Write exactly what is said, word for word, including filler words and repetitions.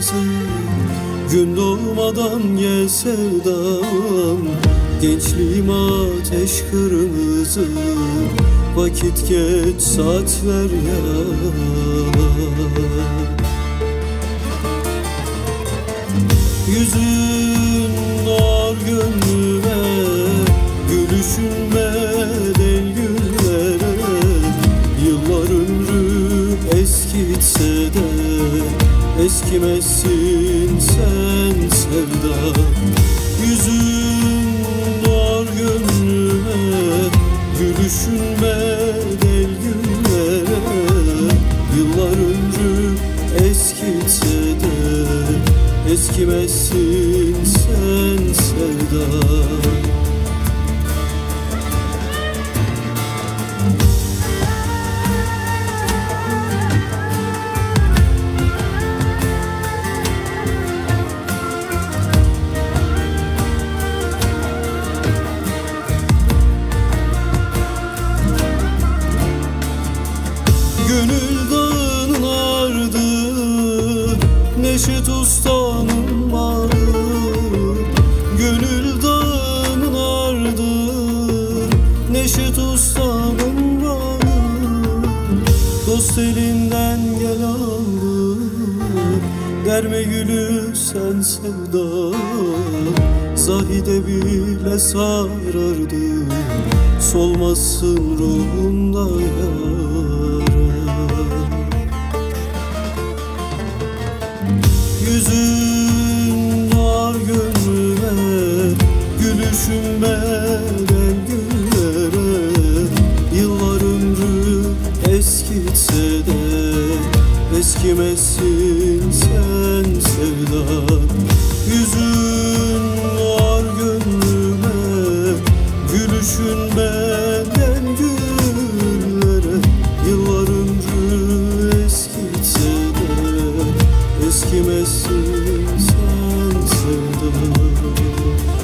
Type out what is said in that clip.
kırmızı, gün doğmadan gel sevdam. Gençliğim ateş kırmızı, vakit geç saatler yalan. Yüzün doğar gönlüme, gülüşün bedel güllere. Yıllar ömrü eskitse de eskimezsin sen sevda. Yüzün doğar gönlüme, gülüşün bedel güllere. Yıllar ömrü eskitse de eskimezsin sen sevda. Gönül dağının ardı, Neşet Usta'nın bağı. Gönül dağının ardı, Neşet Usta'nın bağı. Dost elinden gel aldı, verme gülü sen sevda. Zahide bile sarardı, solmasın ruhumda yara. Yüzün doğar gönlüme, gülüşün bedel güllere. Yıllar ömrü eskitse de eskimezsin sen sevda. Yüzün doğar gönlüme, gülüşün bedel güllere. Yıllar ömrü eskitse de eskimezsin sen sevda.